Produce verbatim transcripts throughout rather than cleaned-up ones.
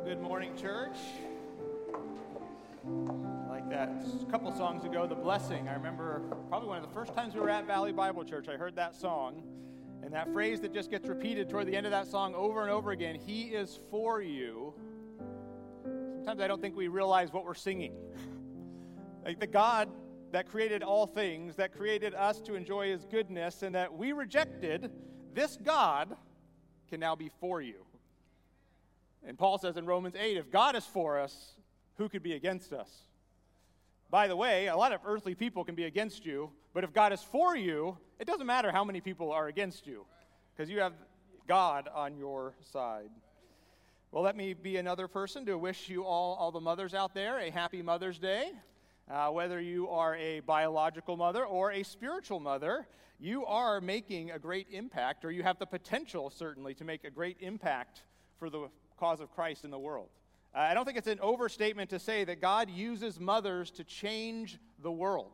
Good morning, church. Like that a couple songs ago, The Blessing. I remember probably one of the first times we were at Valley Bible Church, I heard that song. And that phrase that just gets repeated toward the end of that song over and over again, He is for you. Sometimes I don't think we realize what we're singing. Like the God that created all things, that created us to enjoy His goodness, and that we rejected, this God can now be for you. And Paul says in Romans eight, if God is for us, who could be against us? By the way, a lot of earthly people can be against you, but if God is for you, it doesn't matter how many people are against you, because you have God on your side. Well, let me be another person to wish you all, all the mothers out there, a happy Mother's Day. Uh, whether you are a biological mother or a spiritual mother, you are making a great impact, or you have the potential, certainly, to make a great impact for the cause of Christ in the world. Uh, I don't think it's an overstatement to say that God uses mothers to change the world.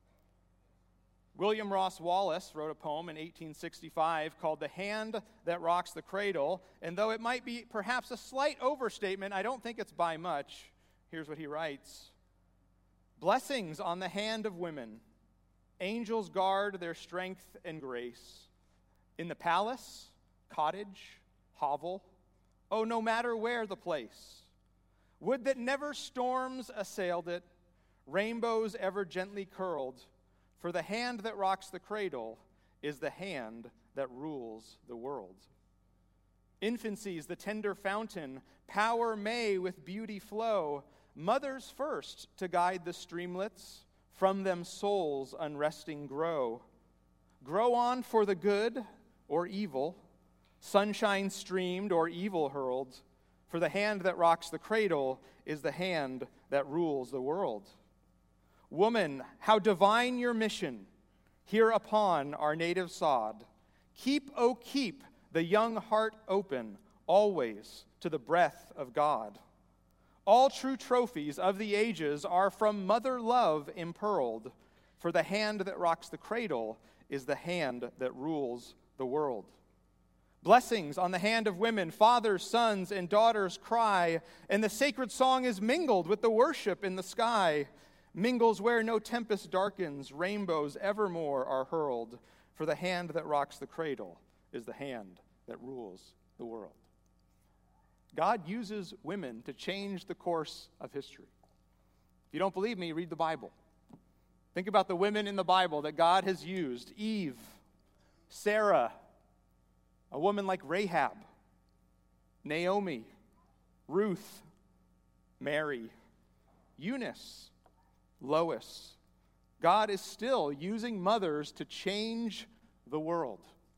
William Ross Wallace wrote a poem in eighteen sixty-five called The Hand That Rocks the Cradle, and though it might be perhaps a slight overstatement, I don't think it's by much. Here's what he writes. Blessings on the hand of women. Angels guard their strength and grace. In the palace, cottage, hovel, oh, no matter where the place. Would that never storms assailed it, rainbows ever gently curled, for the hand that rocks the cradle is the hand that rules the world. Infancy's the tender fountain, power may with beauty flow, mothers first to guide the streamlets, from them souls unresting grow. Grow on for the good or evil, sunshine streamed or evil hurled, for the hand that rocks the cradle is the hand that rules the world. Woman, how divine your mission, here upon our native sod. Keep, oh keep, the young heart open, always to the breath of God. All true trophies of the ages are from mother love impearled, for the hand that rocks the cradle is the hand that rules the world. Blessings on the hand of women, fathers, sons, and daughters cry, and the sacred song is mingled with the worship in the sky. Mingles where no tempest darkens, rainbows evermore are hurled, for the hand that rocks the cradle is the hand that rules the world. God uses women to change the course of history. If you don't believe me, read the Bible. Think about the women in the Bible that God has used. Eve, Sarah, a woman like Rahab, Naomi, Ruth, Mary, Eunice, Lois. God is still using mothers to change the world.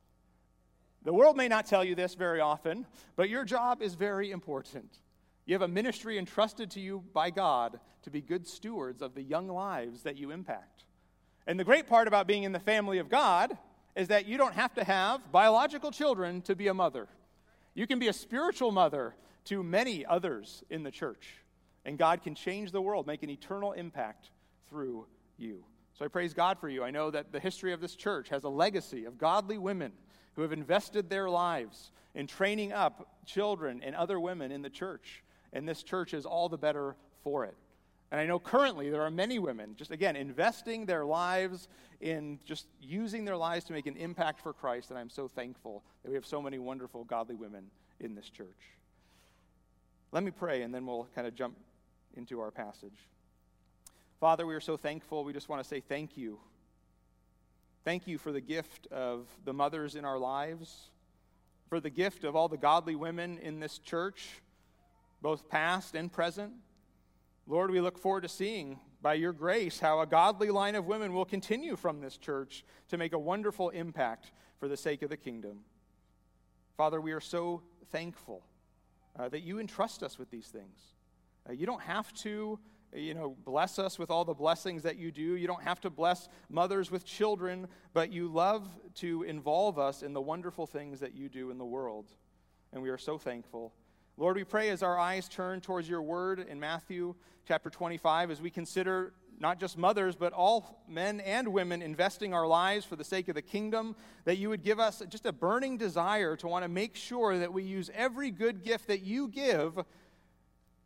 The world may not tell you this very often, but your job is very important. You have a ministry entrusted to you by God to be good stewards of the young lives that you impact. And the great part about being in the family of God is that you don't have to have biological children to be a mother. You can be a spiritual mother to many others in the church. And God can change the world, make an eternal impact through you. So I praise God for you. I know that the history of this church has a legacy of godly women who have invested their lives in training up children and other women in the church. And this church is all the better for it. And I know currently there are many women, just again, investing their lives in just using their lives to make an impact for Christ. And I'm so thankful that we have so many wonderful, godly women in this church. Let me pray, and then we'll kind of jump into our passage. Father, we are so thankful. We just want to say thank you. Thank you for the gift of the mothers in our lives, for the gift of all the godly women in this church, both past and present. Lord, we look forward to seeing, by your grace, how a godly line of women will continue from this church to make a wonderful impact for the sake of the kingdom. Father, we are so thankful uh, that you entrust us with these things. Uh, you don't have to, you know, bless us with all the blessings that you do. You don't have to bless mothers with children, but you love to involve us in the wonderful things that you do in the world. And we are so thankful. Lord, we pray as our eyes turn towards your word in Matthew chapter twenty-five, as we consider not just mothers, but all men and women investing our lives for the sake of the kingdom, that you would give us just a burning desire to want to make sure that we use every good gift that you give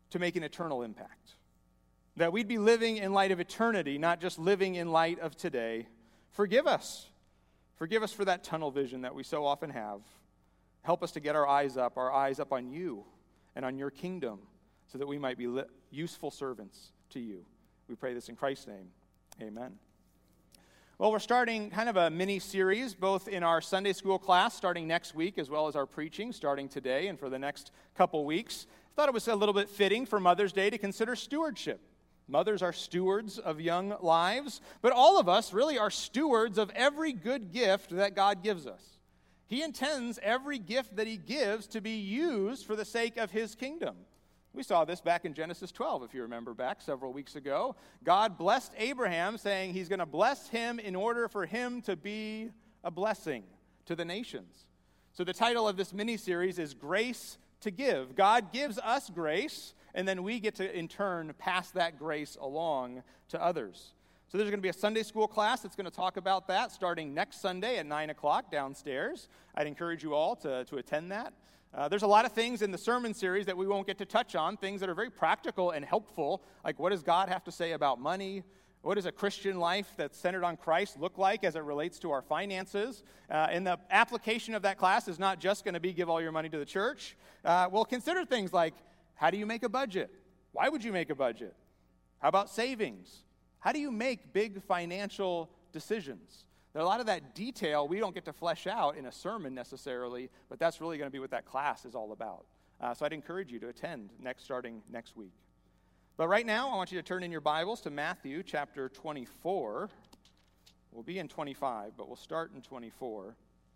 to make an eternal impact. That we'd be living in light of eternity, not just living in light of today. Forgive us. Forgive us for that tunnel vision that we so often have. Help us to get our eyes up, our eyes up on you and on your kingdom, so that we might be li- useful servants to you. We pray this in Christ's name. Amen. Well, we're starting kind of a mini-series, both in our Sunday school class starting next week, as well as our preaching starting today and for the next couple weeks. I thought it was a little bit fitting for Mother's Day to consider stewardship. Mothers are stewards of young lives, but all of us really are stewards of every good gift that God gives us. He intends every gift that he gives to be used for the sake of his kingdom. We saw this back in Genesis twelve, if you remember back several weeks ago. God blessed Abraham, saying he's going to bless him in order for him to be a blessing to the nations. So the title of this mini-series is Grace to Give. God gives us grace, and then we get to, in turn, pass that grace along to others. So there's going to be a Sunday school class that's going to talk about that starting next Sunday at nine o'clock downstairs. I'd encourage you all to, to attend that. Uh, there's a lot of things in the sermon series that we won't get to touch on, things that are very practical and helpful, like what does God have to say about money? What does a Christian life that's centered on Christ look like as it relates to our finances? Uh, and the application of that class is not just going to be give all your money to the church. Uh, we'll consider things like, how do you make a budget? Why would you make a budget? How about savings? How do you make big financial decisions? There are a lot of that detail we don't get to flesh out in a sermon necessarily, but that's really going to be what that class is all about. Uh, so I'd encourage you to attend next, starting next week. But right now, I want you to turn in your Bibles to Matthew chapter twenty-four. We'll be in twenty-five, but we'll start in twenty-four.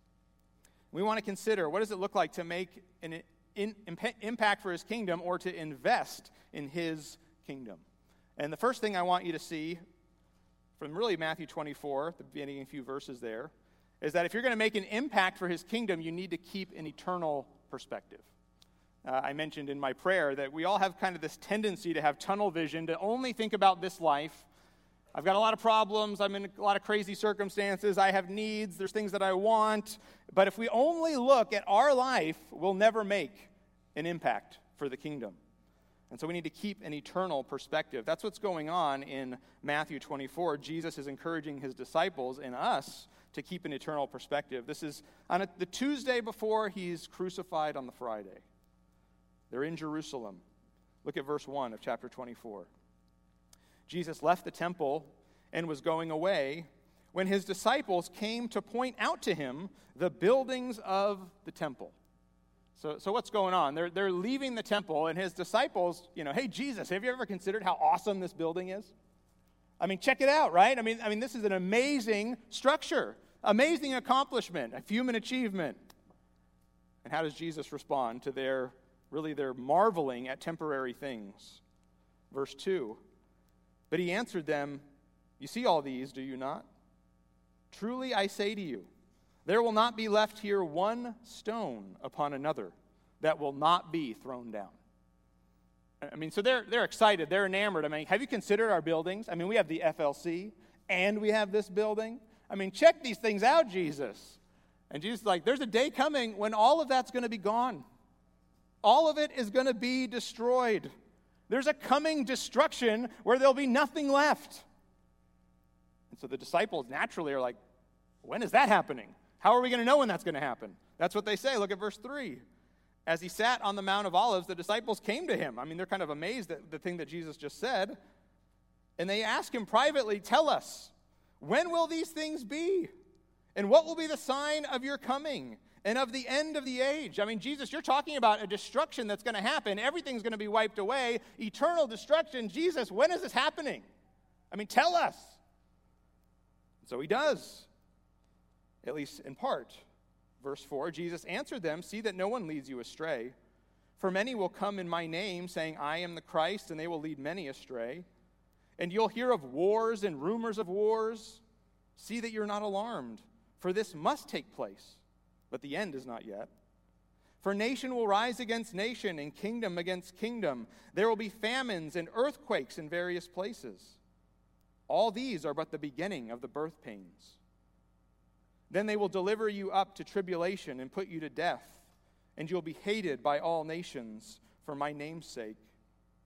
We want to consider, what does it look like to make an in, imp- impact for his kingdom or to invest in his kingdom? And the first thing I want you to see from really Matthew twenty-four, the beginning, a few verses there, is that if you're going to make an impact for his kingdom, you need to keep an eternal perspective. Uh, I mentioned in my prayer that we all have kind of this tendency to have tunnel vision, to only think about this life. I've got a lot of problems. I'm in a lot of crazy circumstances. I have needs. There's things that I want. But if we only look at our life, we'll never make an impact for the kingdom. And so we need to keep an eternal perspective. That's what's going on in Matthew twenty-four. Jesus is encouraging his disciples and us to keep an eternal perspective. This is on a, the Tuesday before he's crucified on the Friday. They're in Jerusalem. Look at verse one of chapter twenty-four. Jesus left the temple and was going away when his disciples came to point out to him the buildings of the temple. So, so what's going on? They're, they're leaving the temple, and his disciples, you know, hey, Jesus, have you ever considered how awesome this building is? I mean, check it out, right? I mean, I mean, this is an amazing structure, amazing accomplishment, a human achievement. And how does Jesus respond to their, really their marveling at temporary things? Verse two, but he answered them, you see all these, do you not? Truly I say to you, there will not be left here one stone upon another that will not be thrown down. I mean, so they're they're excited. They're enamored. I mean, have you considered our buildings? I mean, we have the F L C, and we have this building. I mean, check these things out, Jesus. And Jesus is like, there's a day coming when all of that's going to be gone. All of it is going to be destroyed. There's a coming destruction where there'll be nothing left. And so the disciples naturally are like, when is that happening? How are we going to know when that's going to happen? That's what they say. Look at verse three. As he sat on the Mount of Olives, the disciples came to him. I mean, they're kind of amazed at the thing that Jesus just said. And they ask him privately, tell us, when will these things be? And what will be the sign of your coming and of the end of the age? I mean, Jesus, you're talking about a destruction that's going to happen. Everything's going to be wiped away. Eternal destruction. Jesus, when is this happening? I mean, tell us. So he does. At least in part. Verse four, Jesus answered them, see that no one leads you astray. For many will come in my name, saying, I am the Christ, and they will lead many astray. And you'll hear of wars and rumors of wars. See that you're not alarmed, for this must take place, but the end is not yet. For nation will rise against nation, and kingdom against kingdom. There will be famines and earthquakes in various places. All these are but the beginning of the birth pains. Then they will deliver you up to tribulation and put you to death, and you'll be hated by all nations for my name's sake.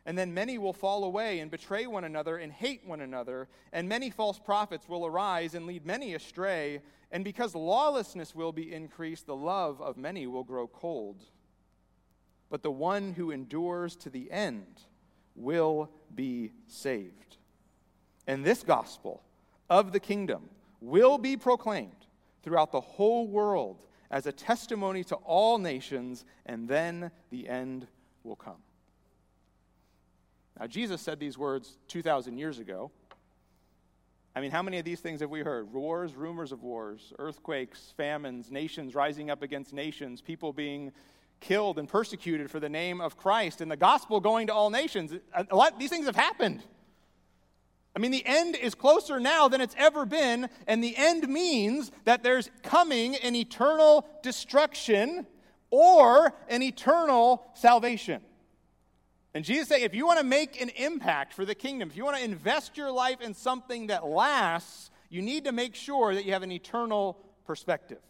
And then many will fall away and betray one another and hate one another, and many false prophets will arise and lead many astray. And because lawlessness will be increased, the love of many will grow cold. But the one who endures to the end will be saved. And this gospel of the kingdom will be proclaimed throughout the whole world as a testimony to all nations, and then the end will come. Now, Jesus said these words two thousand years ago. I mean, how many of these things have we heard? Wars, rumors of wars, earthquakes, famines, nations rising up against nations, people being killed and persecuted for the name of Christ, and the gospel going to all nations. A lot, these things have happened. I mean, the end is closer now than it's ever been, and the end means that there's coming an eternal destruction or an eternal salvation. And Jesus said, if you want to make an impact for the kingdom, if you want to invest your life in something that lasts, you need to make sure that you have an eternal perspective.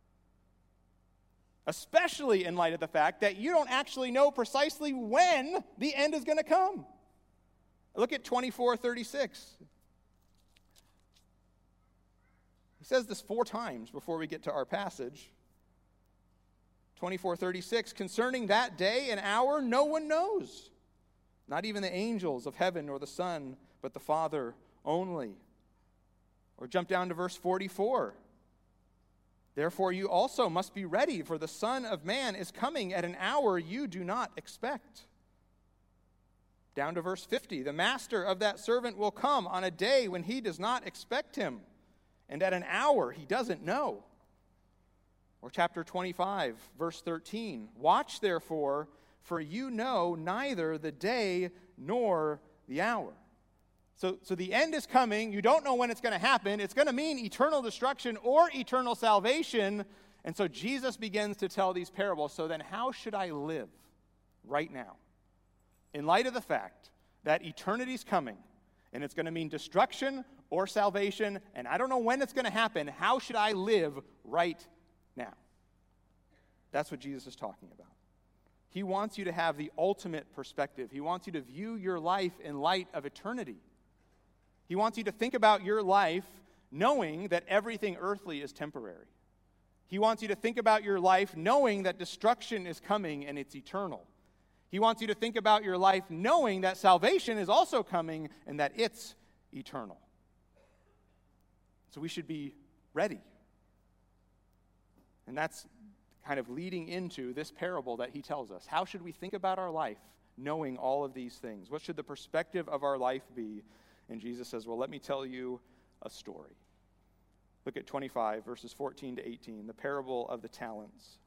Especially in light of the fact that you don't actually know precisely when the end is going to come. Look at twenty-four thirty-six. He says this four times before we get to our passage. twenty-four thirty-six, concerning that day and hour, no one knows. Not even the angels of heaven or the Son, but the Father only. Or jump down to verse forty-four. Therefore you also must be ready, for the Son of Man is coming at an hour you do not expect. Down to verse fifty. The master of that servant will come on a day when he does not expect him, and at an hour he doesn't know. Or chapter twenty-five, verse thirteen. Watch therefore, for you know neither the day nor the hour. So, so the end is coming. You don't know when it's going to happen. It's going to mean eternal destruction or eternal salvation. And so Jesus begins to tell these parables. So then how should I live right now? In light of the fact that eternity's coming, and it's going to mean destruction or salvation, and I don't know when it's going to happen, how should I live right now? That's what Jesus is talking about. He wants you to have the ultimate perspective. He wants you to view your life in light of eternity. He wants you to think about your life knowing that everything earthly is temporary. He wants you to think about your life knowing that destruction is coming and it's eternal. He wants you to think about your life knowing that salvation is also coming and that it's eternal. So we should be ready. And that's kind of leading into this parable that he tells us. How should we think about our life knowing all of these things? What should the perspective of our life be? And Jesus says, well, let me tell you a story. Look at twenty-five, verses fourteen to eighteen, the parable of the talents.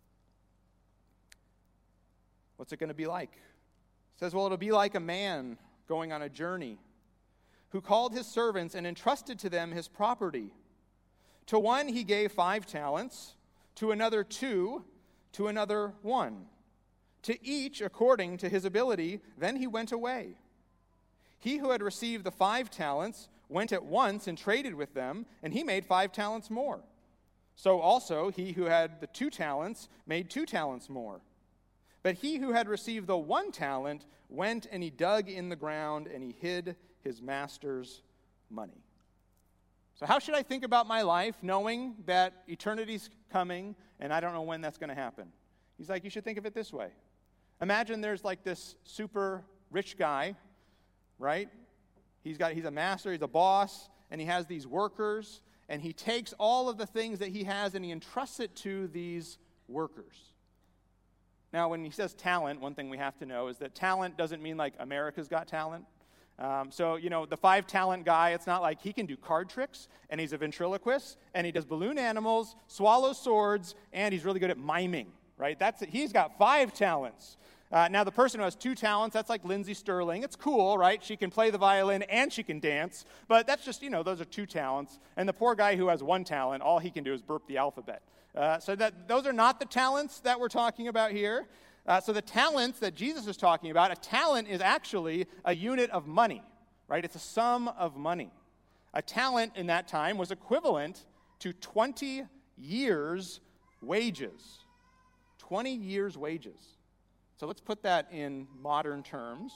What's it going to be like? It says, well, it'll be like a man going on a journey who called his servants and entrusted to them his property. To one he gave five talents, to another two, to another one, to each according to his ability. Then he went away. He who had received the five talents went at once and traded with them, and he made five talents more. So also he who had the two talents made two talents more. But he who had received the one talent went and he dug in the ground and he hid his master's money. So how should I think about my life knowing that eternity's coming and I don't know when that's going to happen? He's like, you should think of it this way. Imagine there's like this super rich guy, right? He's got he's a master, he's a boss, and he has these workers, and he takes all of the things that he has and he entrusts it to these workers. Now, when he says talent, one thing we have to know is that talent doesn't mean like America's Got Talent. Um, so, you know, the five-talent guy, it's not like he can do card tricks, and he's a ventriloquist, and he does balloon animals, swallows swords, and he's really good at miming, right? That's it. He's got five talents. Uh, now, the person who has two talents, that's like Lindsey Sterling. It's cool, right? She can play the violin and she can dance, but that's just, you know, those are two talents. And the poor guy who has one talent, all he can do is burp the alphabet. Uh, so that those are not the talents that we're talking about here. Uh, so the talents that Jesus is talking about, a talent is actually a unit of money, right? It's a sum of money. A talent in that time was equivalent to twenty years' wages. twenty years' wages. So let's put that in modern terms.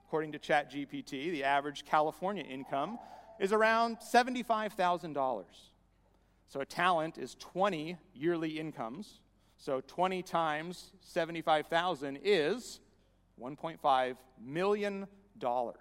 According to ChatGPT, the average California income is around seventy-five thousand dollars. So a talent is twenty yearly incomes. So twenty times seventy-five thousand is one point five million dollars.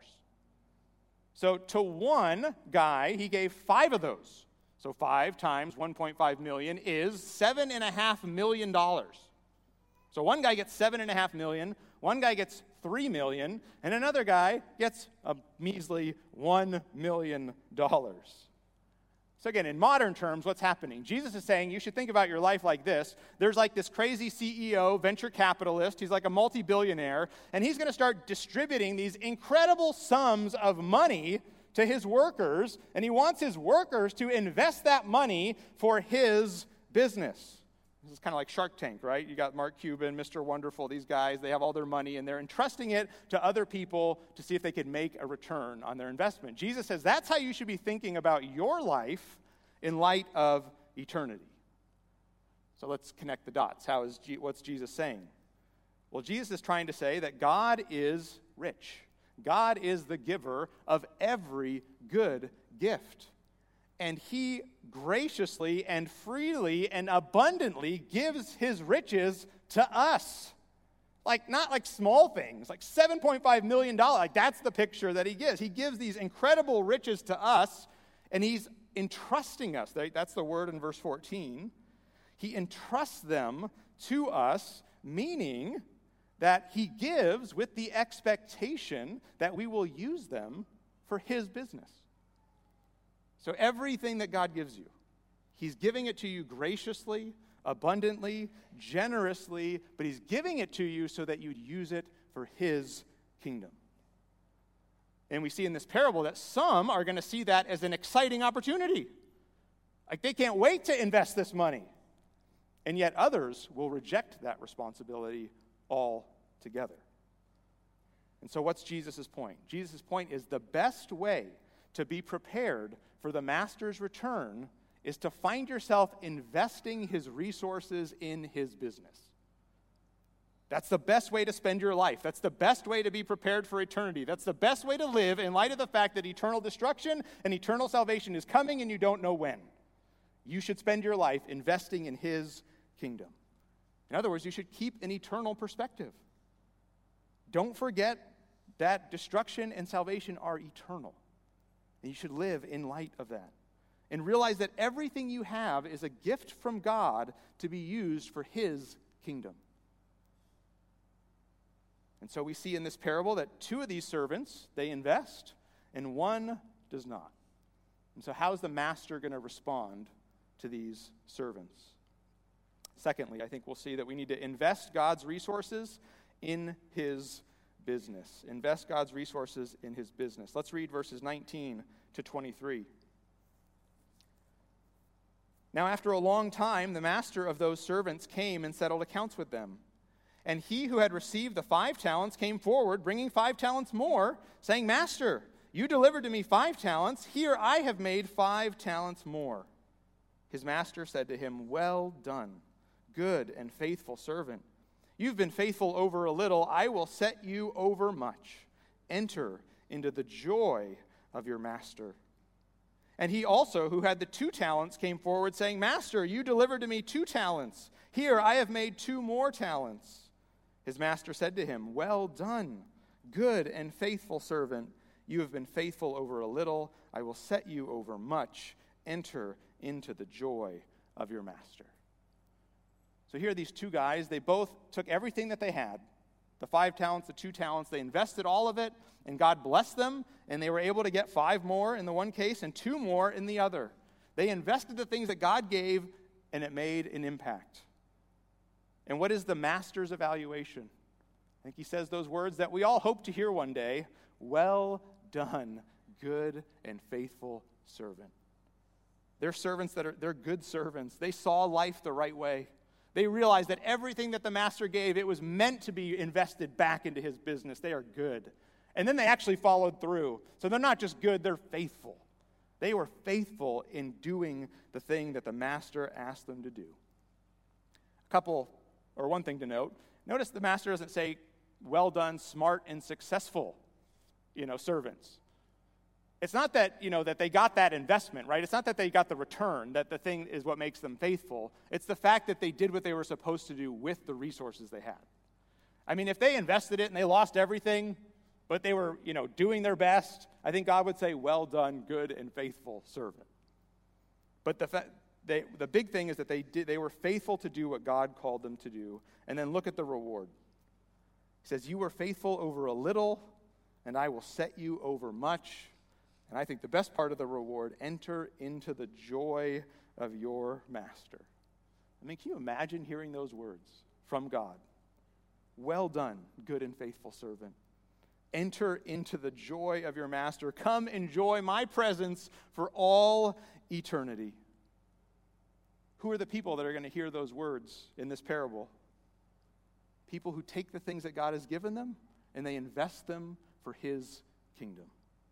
So to one guy, he gave five of those. So five times one point five million is seven and a half million dollars. So one guy gets seven and a half million, one guy gets three million, and another guy gets a measly one million dollars. So again, in modern terms, what's happening? Jesus is saying you should think about your life like this. There's like this crazy C E O, venture capitalist. He's like a multi-billionaire, and he's going to start distributing these incredible sums of money to his workers, and he wants his workers to invest that money for his business. This is kind of like Shark Tank, right? You got Mark Cuban, Mister Wonderful, these guys, they have all their money, and they're entrusting it to other people to see if they could make a return on their investment. Jesus says that's how you should be thinking about your life in light of eternity. So let's connect the dots. How is G- what's Jesus saying? Well, Jesus is trying to say that God is rich. God is the giver of every good gift. And he graciously and freely and abundantly gives his riches to us. Like, not like small things, like seven point five million dollars. Like, that's the picture that he gives. He gives these incredible riches to us, and he's entrusting us. That's the word in verse fourteen. He entrusts them to us, meaning that he gives with the expectation that we will use them for his business. So everything that God gives you, he's giving it to you graciously, abundantly, generously, but he's giving it to you so that you'd use it for his kingdom. And we see in this parable that some are going to see that as an exciting opportunity. Like they can't wait to invest this money. And yet others will reject that responsibility altogether. And so what's Jesus' point? Jesus' point is the best way to be prepared for the master's return is to find yourself investing his resources in his business. That's the best way to spend your life. That's the best way to be prepared for eternity. That's the best way to live in light of the fact that eternal destruction and eternal salvation is coming and you don't know when. You should spend your life investing in his kingdom. In other words, you should keep an eternal perspective. Don't forget that destruction and salvation are eternal. And you should live in light of that. And realize that everything you have is a gift from God to be used for his kingdom. And so we see in this parable that two of these servants, they invest, and one does not. And so how is the master going to respond to these servants? Secondly, I think we'll see that we need to invest God's resources in his business. Invest God's resources in his business. Let's read verses nineteen to twenty-three. Now, after a long time, the master of those servants came and settled accounts with them. And he who had received the five talents came forward, bringing five talents more, saying, Master, you delivered to me five talents. Here I have made five talents more. His master said to him, Well done, good and faithful servant. You've been faithful over a little. I will set you over much. Enter into the joy of your master. And he also, who had the two talents, came forward, saying, Master, you delivered to me two talents. Here I have made two more talents. His master said to him, Well done, good and faithful servant. You have been faithful over a little. I will set you over much. Enter into the joy of your master. So here are these two guys. They both took everything that they had, the five talents, the two talents. They invested all of it, and God blessed them, and they were able to get five more in the one case and two more in the other. They invested the things that God gave, and it made an impact. And what is the master's evaluation? I think he says those words that we all hope to hear one day. Well done, good and faithful servant. They're servants that are, they're good servants. They saw life the right way. They realized that everything that the master gave, it was meant to be invested back into his business. They are good. And then they actually followed through. So they're not just good, they're faithful. They were faithful in doing the thing that the master asked them to do. A couple, or one thing to note, notice the master doesn't say, well done, smart and successful. you know, servants. It's not that, you know, that they got that investment, right? It's not that they got the return, that the thing is what makes them faithful. It's the fact that they did what they were supposed to do with the resources they had. I mean, if they invested it and they lost everything, but they were, you know, doing their best, I think God would say, well done, good and faithful servant. But the fa- they, the big thing is that they did, they were faithful to do what God called them to do. And then look at the reward. He says, you were faithful over a little, and I will set you over much. And I think the best part of the reward, enter into the joy of your master. I mean, can you imagine hearing those words from God? Well done, good and faithful servant. Enter into the joy of your master. Come enjoy my presence for all eternity. Who are the people that are going to hear those words in this parable? People who take the things that God has given them and they invest them for his kingdom.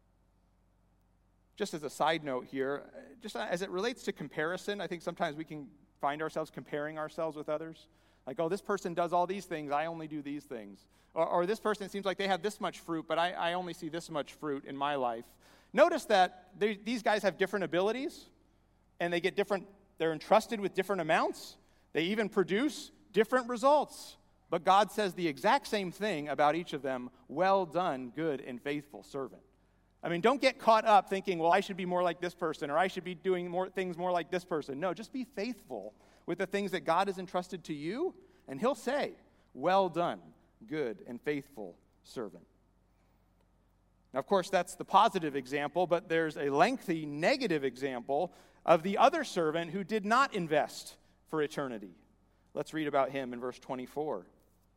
Just as a side note here, just as it relates to comparison, I think sometimes we can find ourselves comparing ourselves with others. Like, oh, this person does all these things, I only do these things. Or, or this person seems like they have this much fruit, but I, I only see this much fruit in my life. Notice that they, these guys have different abilities, and they get different, they're entrusted with different amounts. They even produce different results. But God says the exact same thing about each of them. Well done, good and faithful servant. I mean, don't get caught up thinking, well, I should be more like this person, or I should be doing more things more like this person. No, just be faithful with the things that God has entrusted to you, and he'll say, well done, good and faithful servant. Now, of course, that's the positive example, but there's a lengthy negative example of the other servant who did not invest for eternity. Let's read about him in verse twenty-four.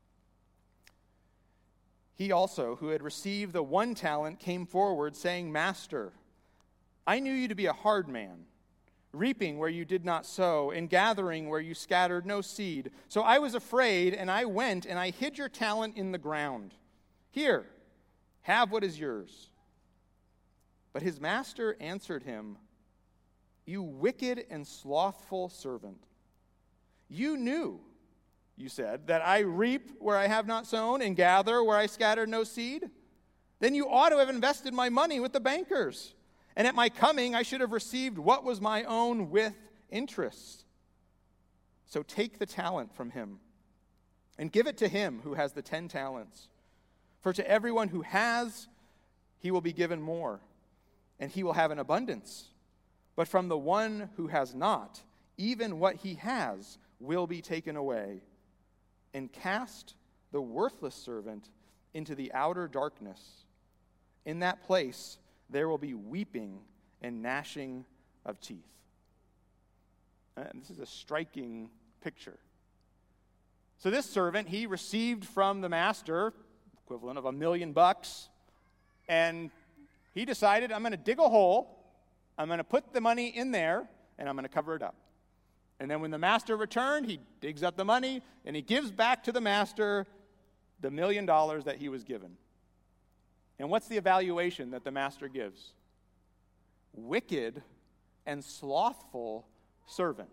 He also, who had received the one talent, came forward, saying, Master, I knew you to be a hard man, reaping where you did not sow, and gathering where you scattered no seed. So I was afraid, and I went, and I hid your talent in the ground. Here, have what is yours. But his master answered him, You wicked and slothful servant, you knew, you said, that I reap where I have not sown and gather where I scattered no seed? Then you ought to have invested my money with the bankers, and at my coming I should have received what was my own with interest. So take the talent from him and give it to him who has the ten talents. For to everyone who has, he will be given more, and he will have an abundance. But from the one who has not, even what he has will be taken away. And cast the worthless servant into the outer darkness. In that place there will be weeping and gnashing of teeth. And this is a striking picture. So this servant, he received from the master, equivalent of a million bucks, and he decided, I'm going to dig a hole, I'm going to put the money in there, and I'm going to cover it up. And then when the master returned, he digs up the money, and he gives back to the master the million dollars that he was given. And what's the evaluation that the master gives? Wicked and slothful servant.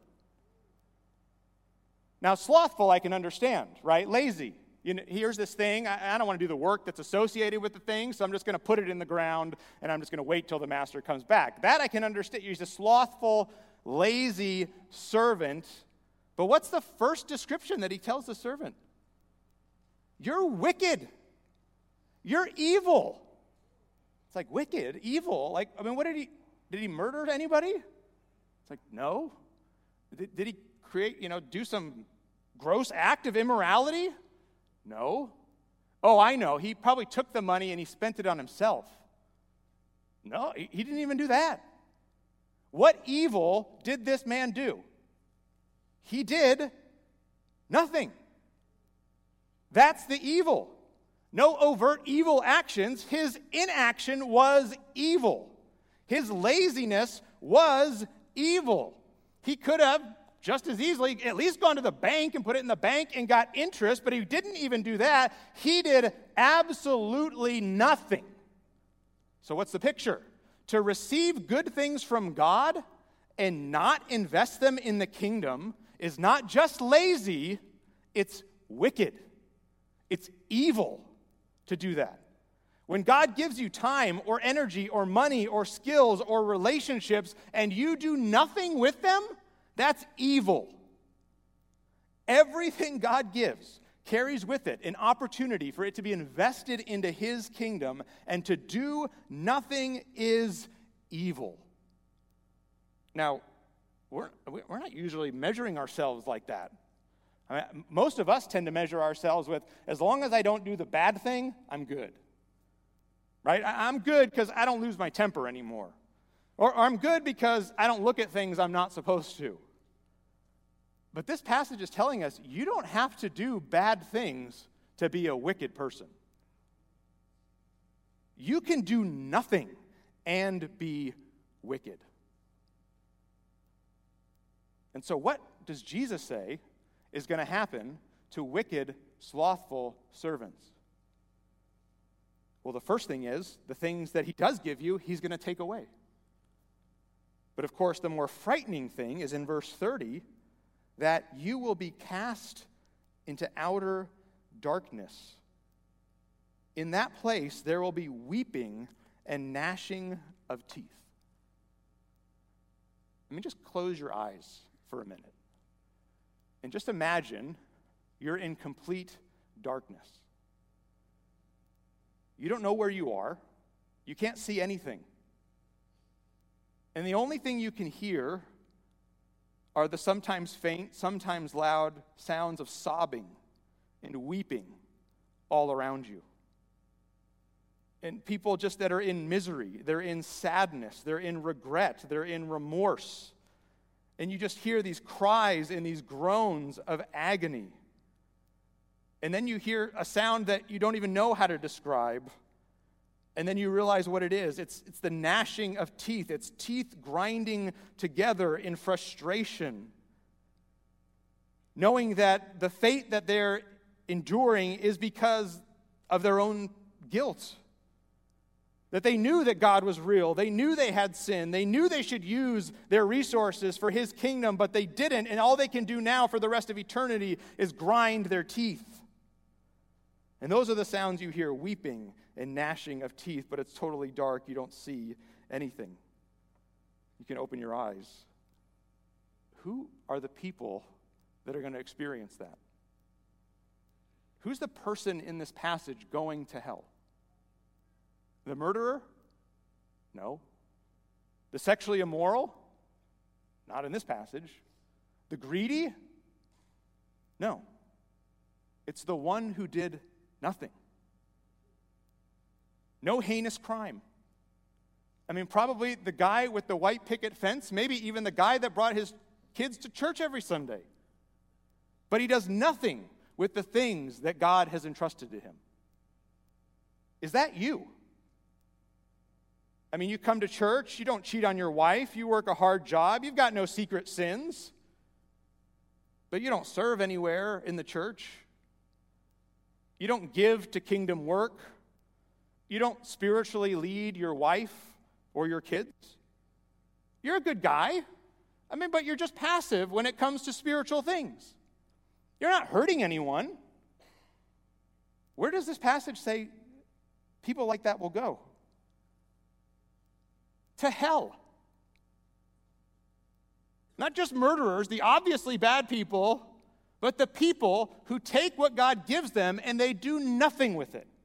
Now, slothful I can understand, right? Lazy. You know, here's this thing. I, I don't want to do the work that's associated with the thing, so I'm just going to put it in the ground, and I'm just going to wait till the master comes back. That I can understand. He's a slothful, lazy servant. But what's the first description that he tells the servant? You're wicked. You're evil. It's like, wicked, evil. Like, I mean, what did he, did he murder anybody? It's like, no. Did, did he create, you know, do some gross act of immorality? No. Oh, I know. He probably took the money and he spent it on himself. No, he, he didn't even do that. What evil did this man do? He did nothing. That's the evil. No overt evil actions. His inaction was evil. His laziness was evil. He could have just as easily at least gone to the bank and put it in the bank and got interest, but he didn't even do that. He did absolutely nothing. So what's the picture? To receive good things from God and not invest them in the kingdom is not just lazy, it's wicked. It's evil to do that. When God gives you time or energy or money or skills or relationships and you do nothing with them, that's evil. Everything God gives carries with it an opportunity for it to be invested into His kingdom, and to do nothing is evil. Now, we're, we're not usually measuring ourselves like that. I mean, most of us tend to measure ourselves with, as long as I don't do the bad thing, I'm good. Right? I'm good because I don't lose my temper anymore. Or, or I'm good because I don't look at things I'm not supposed to. But this passage is telling us you don't have to do bad things to be a wicked person. You can do nothing and be wicked. And so what does Jesus say is going to happen to wicked, slothful servants? Well, the first thing is, the things that He does give you, He's going to take away. But of course, the more frightening thing is in verse thirty, that you will be cast into outer darkness. In that place, there will be weeping and gnashing of teeth. Let me just close your eyes for a minute. And just imagine you're in complete darkness. You don't know where you are. You can't see anything. And the only thing you can hear are the sometimes faint, sometimes loud sounds of sobbing and weeping all around you. And people just that are in misery, they're in sadness, they're in regret, they're in remorse. And you just hear these cries and these groans of agony. And then you hear a sound that you don't even know how to describe. And then you realize what it is. It's, it's the gnashing of teeth. It's teeth grinding together in frustration, knowing that the fate that they're enduring is because of their own guilt. That they knew that God was real. They knew they had sin. They knew they should use their resources for His kingdom, but they didn't. And all they can do now for the rest of eternity is grind their teeth. And those are the sounds you hear, weeping and gnashing of teeth, but it's totally dark. You don't see anything. You can open your eyes. Who are the people that are going to experience that? Who's the person in this passage going to hell? The murderer? No. The sexually immoral? Not in this passage. The greedy? No. It's the one who did nothing. No heinous crime. I mean, probably the guy with the white picket fence, maybe even the guy that brought his kids to church every Sunday. But he does nothing with the things that God has entrusted to him. Is that you? I mean, you come to church, you don't cheat on your wife, you work a hard job, you've got no secret sins, but you don't serve anywhere in the church. You don't give to kingdom work. You don't spiritually lead your wife or your kids. You're a good guy. I mean, but you're just passive when it comes to spiritual things. You're not hurting anyone. Where does this passage say people like that will go? To hell. Not just murderers, the obviously bad people, but the people who take what God gives them and they do nothing with it.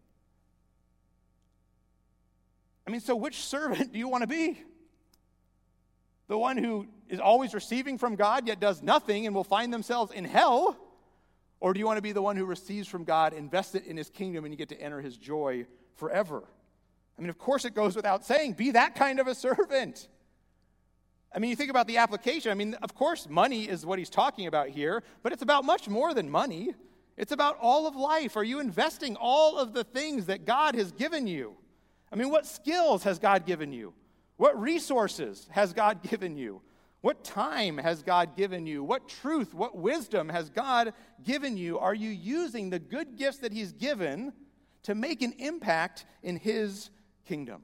I mean, so which servant do you want to be? The one who is always receiving from God yet does nothing and will find themselves in hell? Or do you want to be the one who receives from God, invests it in His kingdom, and you get to enter His joy forever? I mean, of course it goes without saying, be that kind of a servant. I mean, you think about the application. I mean, of course, money is what he's talking about here, but it's about much more than money. It's about all of life. Are you investing all of the things that God has given you? I mean, what skills has God given you? What resources has God given you? What time has God given you? What truth, what wisdom has God given you? Are you using the good gifts that He's given to make an impact in His kingdom?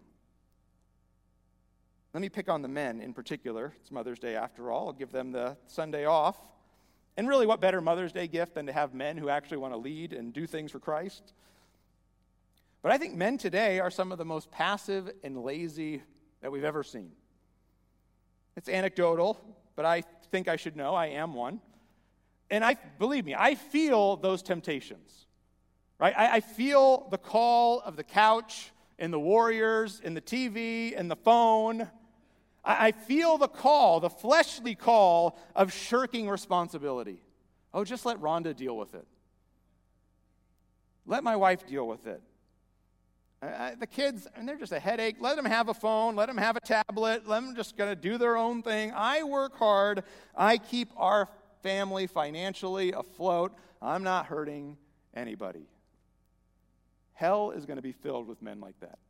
Let me pick on the men in particular. It's Mother's Day after all. I'll give them the Sunday off. And really, what better Mother's Day gift than to have men who actually want to lead and do things for Christ? But I think men today are some of the most passive and lazy that we've ever seen. It's anecdotal, but I think I should know. I am one. And I believe me, I feel those temptations. Right? I, I feel the call of the couch and the Warriors and the T V and the phone. I, I feel the call, the fleshly call of shirking responsibility. Oh, just let Rhonda deal with it. Let my wife deal with it. I, the kids, and they're just a headache. Let them have a phone. Let them have a tablet. Let them just gonna do their own thing. I work hard. I keep our family financially afloat. I'm not hurting anybody. Hell is going to be filled with men like that.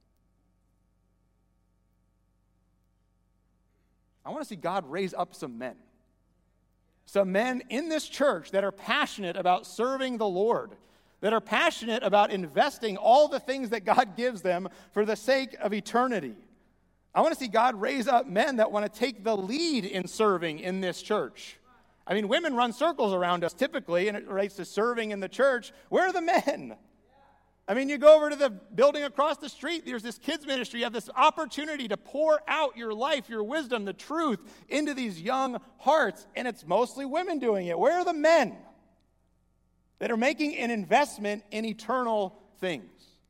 I want to see God raise up some men. Some men in this church that are passionate about serving the Lord, that are passionate about investing all the things that God gives them for the sake of eternity. I want to see God raise up men that want to take the lead in serving in this church. I mean, women run circles around us typically, and it relates to serving in the church. Where are the men? I mean, you go over to the building across the street, there's this kids ministry. You have this opportunity to pour out your life, your wisdom, the truth into these young hearts, and it's mostly women doing it. Where are the men that are making an investment in eternal things?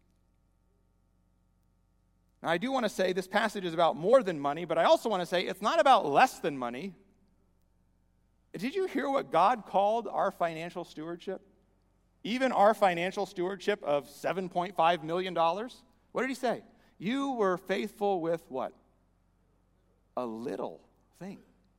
Now, I do want to say this passage is about more than money, but I also want to say it's not about less than money. Did you hear what God called our financial stewardship? Even our financial stewardship of seven point five million dollars? What did he say? You were faithful with what? A little thing.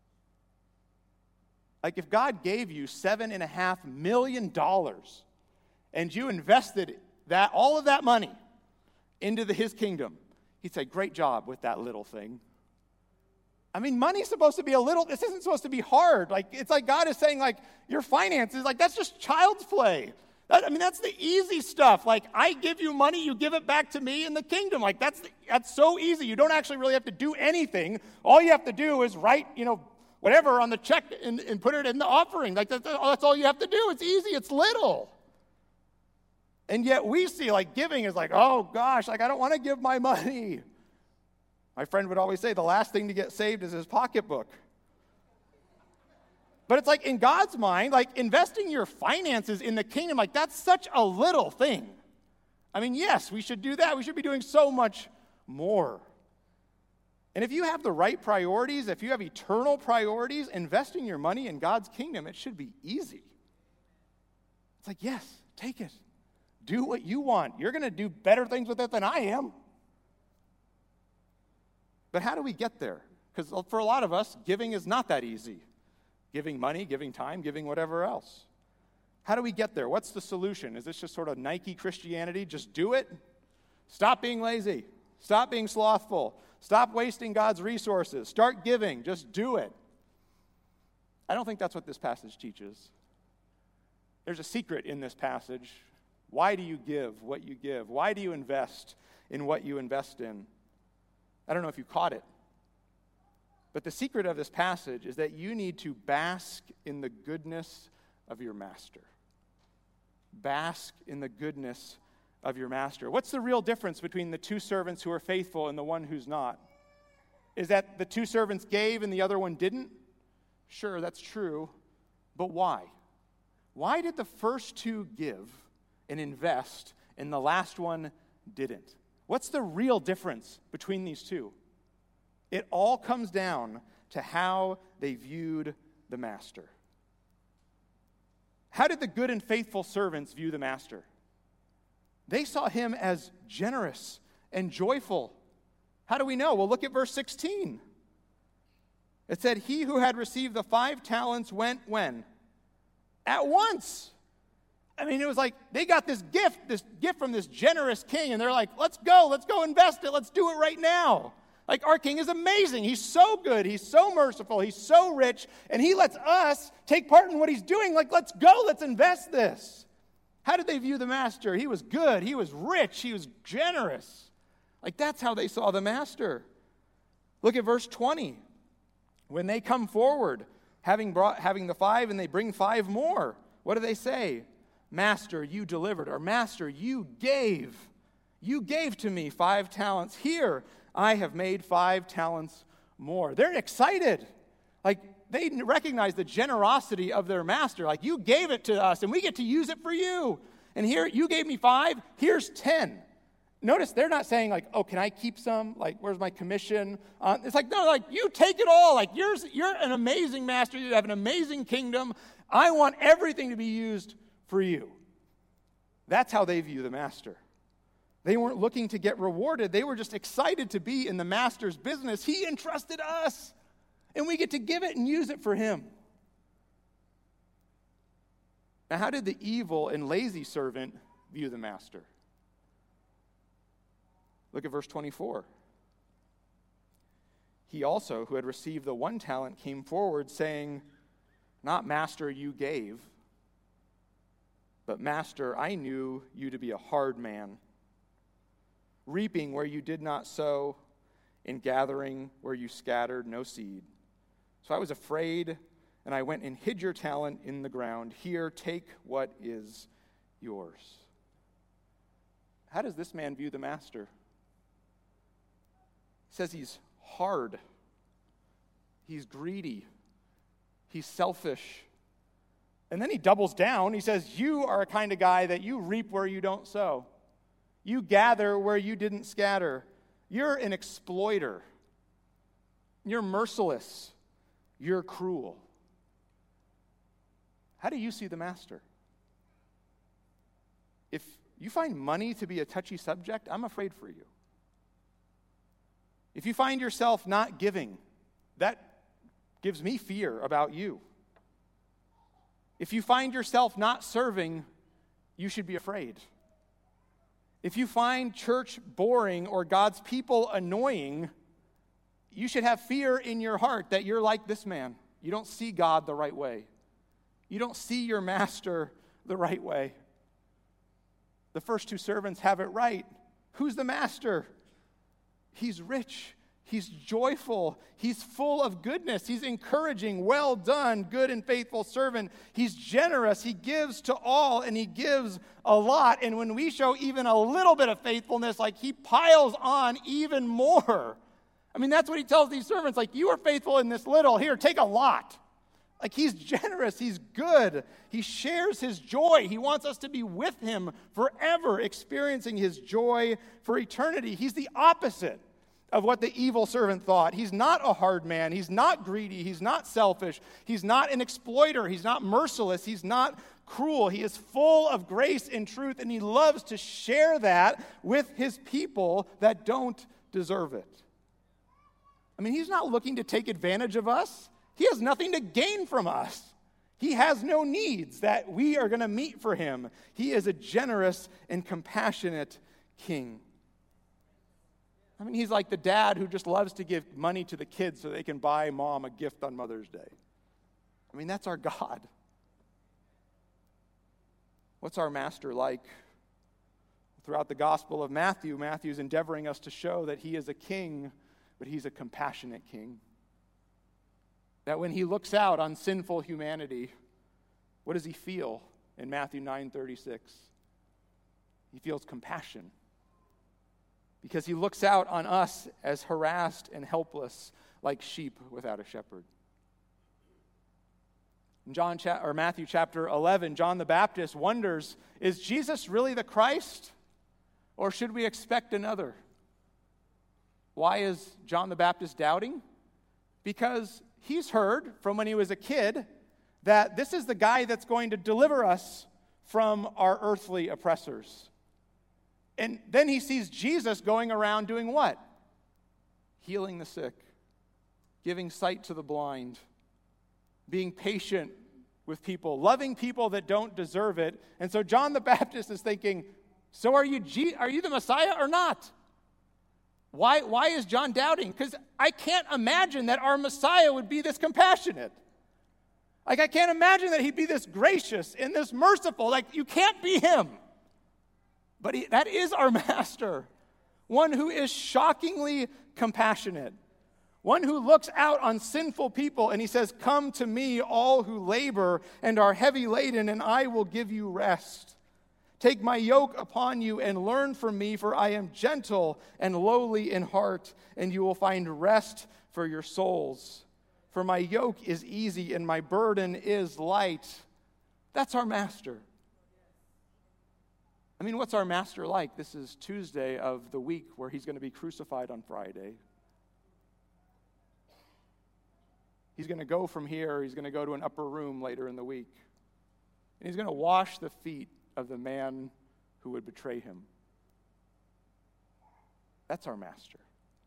Like if God gave you seven and a half million dollars and you invested that all of that money into the, his kingdom, he'd say, great job with that little thing. I mean, money's supposed to be a little, this isn't supposed to be hard. Like, it's like God is saying, like, your finances, like, that's just child's play. That, I mean, that's the easy stuff. Like, I give you money, you give it back to me in the kingdom. Like, that's that's so easy. You don't actually really have to do anything. All you have to do is write, you know, whatever on the check and, and put it in the offering. Like, that's, that's all you have to do. It's easy. It's little. And yet we see, like, giving is like, oh, gosh, like, I don't want to give my money. My friend would always say the last thing to get saved is his pocketbook. But it's like in God's mind, like investing your finances in the kingdom, like that's such a little thing. I mean, yes, we should do that. We should be doing so much more. And if you have the right priorities, if you have eternal priorities, investing your money in God's kingdom, it should be easy. It's like, yes, take it. Do what you want. You're going to do better things with it than I am. But how do we get there? Because for a lot of us, giving is not that easy. Giving money, giving time, giving whatever else. How do we get there? What's the solution? Is this just sort of Nike Christianity? Just do it? Stop being lazy. Stop being slothful. Stop wasting God's resources. Start giving. Just do it. I don't think that's what this passage teaches. There's a secret in this passage. Why do you give what you give? Why do you invest in what you invest in? I don't know if you caught it. But the secret of this passage is that you need to bask in the goodness of your master. Bask in the goodness of your master. What's the real difference between the two servants who are faithful and the one who's not? Is that the two servants gave and the other one didn't? Sure, that's true. But why? Why did the first two give and invest and the last one didn't? What's the real difference between these two? It all comes down to how they viewed the master. How did the good and faithful servants view the master? They saw him as generous and joyful. How do we know? Well, look at verse sixteen. It said, he who had received the five talents went when? At once. I mean, it was like they got this gift, this gift from this generous king, and they're like, let's go, let's go invest it, let's do it right now. Like, our king is amazing. He's so good. He's so merciful. He's so rich. And he lets us take part in what he's doing. Like, let's go. Let's invest this. How did they view the master? He was good. He was rich. He was generous. Like, that's how they saw the master. Look at verse twenty. When they come forward, having brought having the five, and they bring five more, what do they say? Master, you delivered. Or, Master, you gave. You gave to me five talents. Here, I have made five talents more. They're excited. Like, they recognize the generosity of their master. Like, you gave it to us, and we get to use it for you. And here, you gave me five. Here's ten. Notice they're not saying, like, oh, can I keep some? Like, where's my commission? Uh, it's like, no, like, you take it all. Like, you're, you're an amazing master. You have an amazing kingdom. I want everything to be used for you. That's how they view the master. They weren't looking to get rewarded. They were just excited to be in the master's business. He entrusted us, and we get to give it and use it for him. Now, how did the evil and lazy servant view the master? Look at verse twenty-four. He also, who had received the one talent, came forward, saying, not master, you gave, but master, I knew you to be a hard man, reaping where you did not sow, and gathering where you scattered no seed. So I was afraid, and I went and hid your talent in the ground. Here, take what is yours. How does this man view the master? He says he's hard. He's greedy. He's selfish. And then he doubles down. He says, you are a kind of guy that you reap where you don't sow. You gather where you didn't scatter. You're an exploiter. You're merciless. You're cruel. How do you see the master? If you find money to be a touchy subject, I'm afraid for you. If you find yourself not giving, that gives me fear about you. If you find yourself not serving, you should be afraid. If you find church boring or God's people annoying, you should have fear in your heart that you're like this man. You don't see God the right way. You don't see your master the right way. The first two servants have it right. Who's the master? He's rich. He's joyful. He's full of goodness. He's encouraging. Well done, good and faithful servant. He's generous. He gives to all, and he gives a lot. And when we show even a little bit of faithfulness, like he piles on even more. I mean, that's what he tells these servants. Like, you are faithful in this little. Here, take a lot. Like, he's generous. He's good. He shares his joy. He wants us to be with him forever, experiencing his joy for eternity. He's the opposite of what the evil servant thought. He's not a hard man. He's not greedy. He's not selfish. He's not an exploiter. He's not merciless. He's not cruel. He is full of grace and truth, and he loves to share that with his people that don't deserve it. I mean, he's not looking to take advantage of us. He has nothing to gain from us. He has no needs that we are going to meet for him. He is a generous and compassionate king. I mean, he's like the dad who just loves to give money to the kids so they can buy mom a gift on Mother's Day. I mean, that's our God. What's our master like? Throughout the Gospel of Matthew, Matthew's endeavoring us to show that he is a king, but he's a compassionate king. That when he looks out on sinful humanity, what does he feel in Matthew nine thirty-six? He feels compassion. Because he looks out on us as harassed and helpless, like sheep without a shepherd. In John cha- or Matthew chapter eleven, John the Baptist wonders, is Jesus really the Christ? Or should we expect another? Why is John the Baptist doubting? Because he's heard from when he was a kid that this is the guy that's going to deliver us from our earthly oppressors. And then he sees Jesus going around doing what? Healing the sick, giving sight to the blind, being patient with people, loving people that don't deserve it. And so John the Baptist is thinking, so are you G- are you the Messiah or not? Why, why is John doubting? Because I can't imagine that our Messiah would be this compassionate. Like, I can't imagine that he'd be this gracious and this merciful. Like, you can't be him. But he, that is our master, one who is shockingly compassionate, one who looks out on sinful people and he says, come to me, all who labor and are heavy laden, and I will give you rest. Take my yoke upon you and learn from me, for I am gentle and lowly in heart, and you will find rest for your souls. For my yoke is easy and my burden is light. That's our master. I mean, what's our master like? This is Tuesday of the week where he's going to be crucified on Friday. He's going to go from here, he's going to go to an upper room later in the week. And he's going to wash the feet of the man who would betray him. That's our master.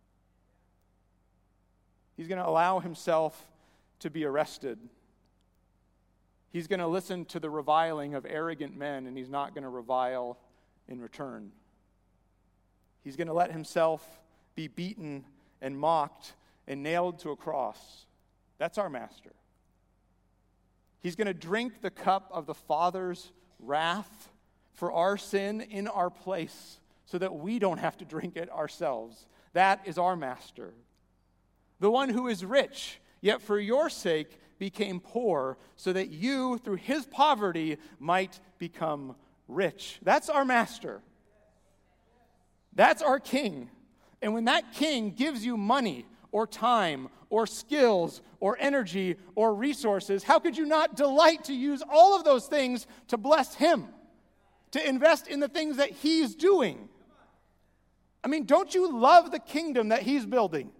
He's going to allow himself to be arrested. He's going to listen to the reviling of arrogant men, and he's not going to revile in return. He's going to let himself be beaten and mocked and nailed to a cross. That's our master. He's going to drink the cup of the Father's wrath for our sin in our place so that we don't have to drink it ourselves. That is our master. The one who is rich, yet for your sake became poor, so that you, through his poverty, might become rich. That's our master. That's our king. And when that king gives you money or time or skills or energy or resources, how could you not delight to use all of those things to bless him, to invest in the things that he's doing? I mean, don't you love the kingdom that he's building?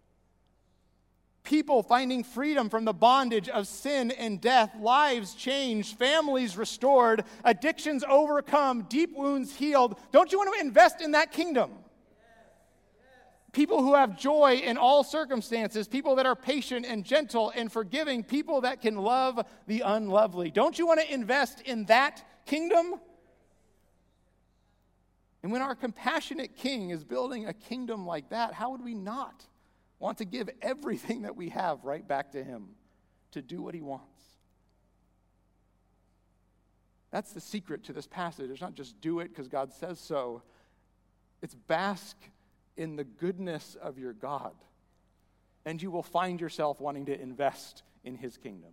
People finding freedom from the bondage of sin and death, lives changed, families restored, addictions overcome, deep wounds healed. Don't you want to invest in that kingdom? People who have joy in all circumstances, people that are patient and gentle and forgiving, people that can love the unlovely. Don't you want to invest in that kingdom? And when our compassionate king is building a kingdom like that, how would we not want to give everything that we have right back to him to do what he wants? That's the secret to this passage. It's not just do it because God says so. It's bask in the goodness of your God, and you will find yourself wanting to invest in his kingdom.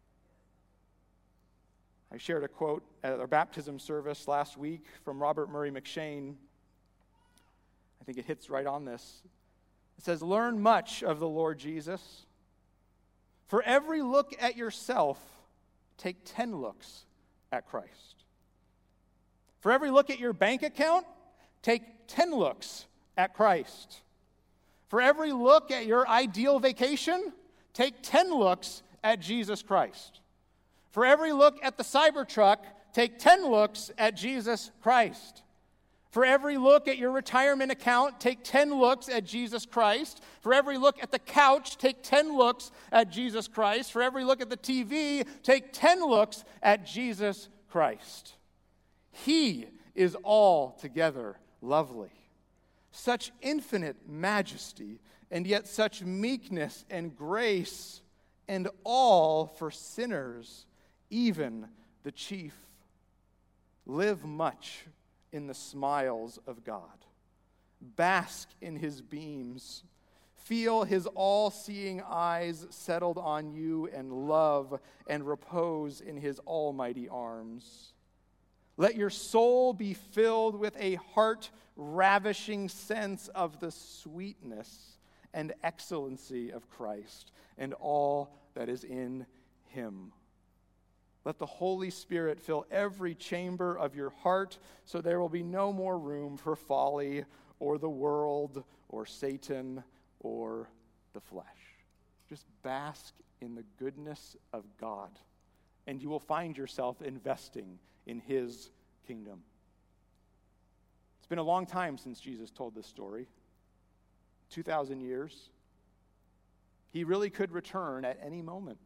I shared a quote at our baptism service last week from Robert Murray McShane. I think it hits right on this. It says, learn much of the Lord Jesus. For every look at yourself, take ten looks at Christ. For every look at your bank account, take ten looks at Christ. For every look at your ideal vacation, take ten looks at Jesus Christ. For every look at the Cybertruck, take ten looks at Jesus Christ. For every look at your retirement account, take ten looks at Jesus Christ. For every look at the couch, take ten looks at Jesus Christ. For every look at the T V, take ten looks at Jesus Christ. He is altogether lovely. Such infinite majesty, and yet such meekness and grace, and all for sinners, even the chief. Live much in the smiles of God. Bask in his beams. Feel his all-seeing eyes settled on you, and love and repose in his almighty arms. Let your soul be filled with a heart-ravishing sense of the sweetness and excellency of Christ and all that is in him. Let the Holy Spirit fill every chamber of your heart, so there will be no more room for folly or the world or Satan or the flesh. Just bask in the goodness of God, and you will find yourself investing in his kingdom. It's been a long time since Jesus told this story. two thousand years. He really could return at any moment.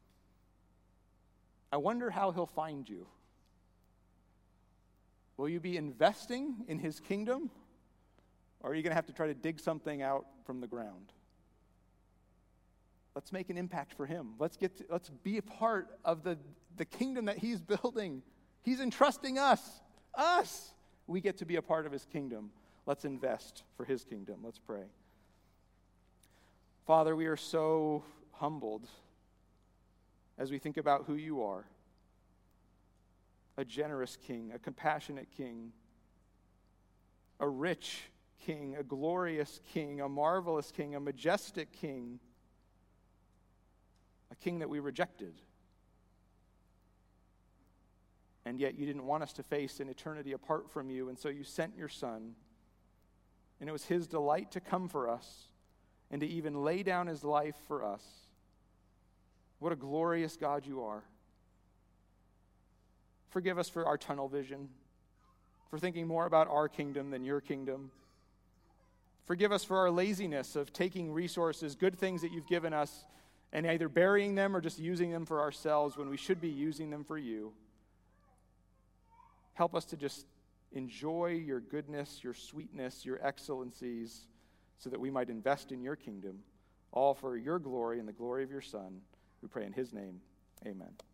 I wonder how he'll find you. Will you be investing in his kingdom, or are you going to have to try to dig something out from the ground? Let's make an impact for him. Let's get to, let's be a part of the, the kingdom that he's building. He's entrusting us. Us. We get to be a part of his kingdom. Let's invest for his kingdom. Let's pray. Father, we are so humbled as we think about who you are. a generous king, a compassionate king, a rich king, a glorious king, a marvelous king, a majestic king, a king that we rejected. And yet you didn't want us to face an eternity apart from you, and so you sent your Son. And it was his delight to come for us and to even lay down his life for us. What a glorious God you are. Forgive us for our tunnel vision, for thinking more about our kingdom than your kingdom. Forgive us for our laziness of taking resources, good things that you've given us, and either burying them or just using them for ourselves when we should be using them for you. Help us to just enjoy your goodness, your sweetness, your excellencies, so that we might invest in your kingdom, all for your glory and the glory of your Son. We pray in his name. Amen.